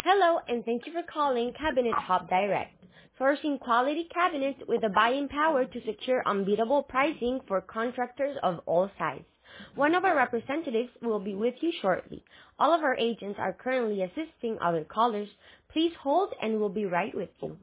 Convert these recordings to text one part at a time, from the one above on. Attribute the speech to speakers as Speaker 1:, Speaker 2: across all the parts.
Speaker 1: Hello, and thank you for calling Cabinet Hub Direct, sourcing quality cabinets with the buying power to secure unbeatable pricing for contractors of all sizes. One of our representatives will be with you shortly. All of our agents are currently assisting other callers. Please hold and we'll be right with you.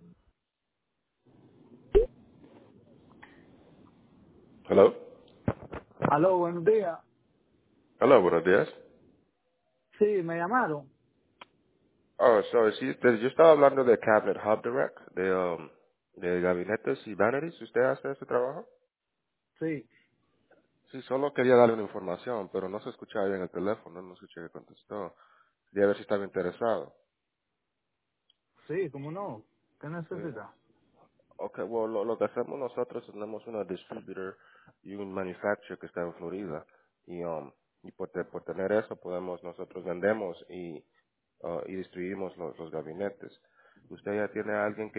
Speaker 1: Hello.
Speaker 2: Aló, buenos días.
Speaker 1: Hello, buenos días.
Speaker 2: Sí, me llamaron.
Speaker 1: Oh, so, sí, yo estaba hablando de Cabinet Hub Direct, de gabinetes y vanities. ¿Usted hace ese trabajo?
Speaker 2: Sí,
Speaker 1: Sí, solo quería darle una información, pero no se escuchaba bien el teléfono, no escuché que contestó. Quería ver si estaba interesado.
Speaker 2: sí, ¿cómo no? ¿Qué
Speaker 1: Sí.
Speaker 2: necesita?
Speaker 1: Ok, bueno, lo que hacemos nosotros, tenemos una distributor y un manufacturer que está en Florida. Y por tener eso, nosotros vendemos y distribuimos los gabinetes. ¿Usted ya tiene a alguien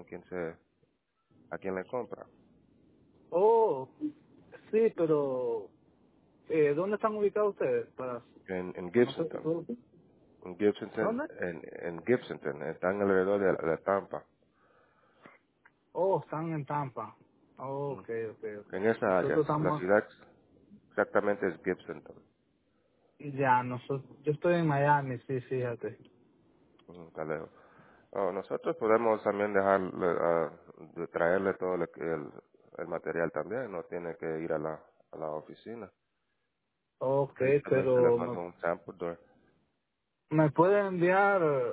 Speaker 1: a quien le compra?
Speaker 2: Oh, sí, pero ¿dónde están ubicados ustedes? Para
Speaker 1: En
Speaker 2: conocer
Speaker 1: Gibsonton.
Speaker 2: todo.
Speaker 1: En Gibsonton,
Speaker 2: ¿Dónde?
Speaker 1: en Gibsonton, están alrededor de Tampa.
Speaker 2: Oh, están en Tampa. Oh,
Speaker 1: Mm.
Speaker 2: ok, ok, ok.
Speaker 1: En esa área,
Speaker 2: Nosotros
Speaker 1: la
Speaker 2: estamos,
Speaker 1: ciudad exactamente es Gibsonton.
Speaker 2: ya, yo estoy en Miami, sí, fíjate.
Speaker 1: Está lejos. Oh, nosotros podemos también de traerle todo el material también, no tiene que ir a la oficina.
Speaker 2: Ok,
Speaker 1: Ahí también se le
Speaker 2: pero
Speaker 1: manda un sample door.
Speaker 2: ¿me pueden enviar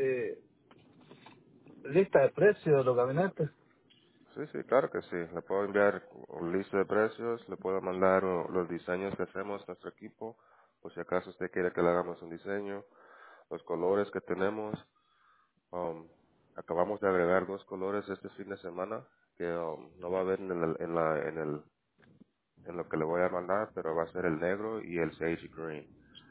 Speaker 2: lista de precios de los gabinetes?
Speaker 1: Sí, sí, claro que sí. Le puedo enviar un lista de precios, le puedo mandar los diseños que hacemos nuestro equipo, por si acaso usted quiere que le hagamos un diseño, los colores que tenemos. Um, Acabamos de agregar dos colores este fin de semana que no va a haber en lo que le voy a mandar, pero va a ser el negro y el sage green.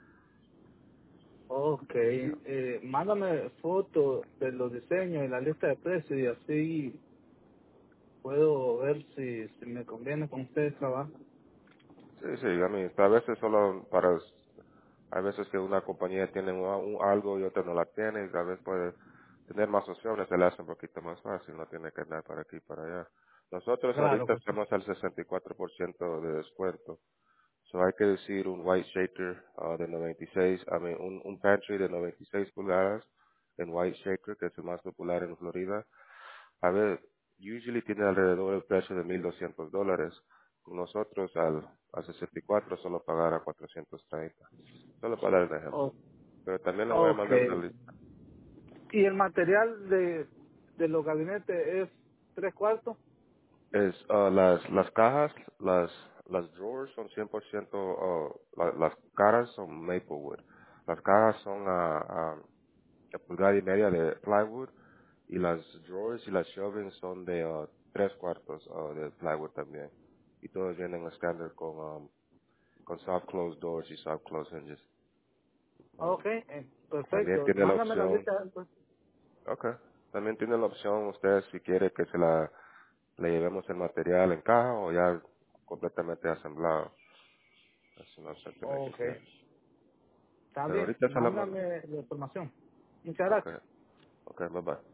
Speaker 2: Ok,
Speaker 1: Y,
Speaker 2: mándame fotos de los diseños y la lista de precios y así puedo ver si me conviene con ustedes trabajar.
Speaker 1: sí, sí, a mí, a veces solo para, hay veces que una compañía tiene algo y otra no la tiene, y a veces puede tener más opciones, se le hace un poquito más fácil, no tiene que andar para aquí y para allá. Nosotros
Speaker 2: Claro
Speaker 1: ahorita
Speaker 2: que sí.
Speaker 1: estamos al 64% de descuento. So hay que decir un white shaker de 96, un pantry de 96 pulgadas en white shaker, que es el más popular en Florida. A ver, usually tiene alrededor del precio de $1,200. Con nosotros al 64 solo pagar a 430. Solo para dar un ejemplo.
Speaker 2: O-
Speaker 1: Pero también le voy a
Speaker 2: ok.
Speaker 1: mandar una lista.
Speaker 2: ¿Y el material de los gabinetes es 3/4?
Speaker 1: Es, las cajas, las drawers son 100%, las caras son Maplewood. Las cajas son a pulgada y media de plywood y las drawers y las shelving son de 3/4 de plywood también. Y todos vienen estándar con soft close doors y soft close hinges. Um,
Speaker 2: Ok,
Speaker 1: También
Speaker 2: perfecto.
Speaker 1: tiene la
Speaker 2: Mándame la
Speaker 1: opción,
Speaker 2: lista. Pues.
Speaker 1: okay, también tiene la opción usted si quiere que le llevemos el material en caja o ya completamente asemblado. Eso no se tiene que
Speaker 2: Ok,
Speaker 1: ser.
Speaker 2: está
Speaker 1: Pero
Speaker 2: bien.
Speaker 1: ahorita se la mando.
Speaker 2: Mándame la información. Muchas gracias.
Speaker 1: Okay, okay, bye bye.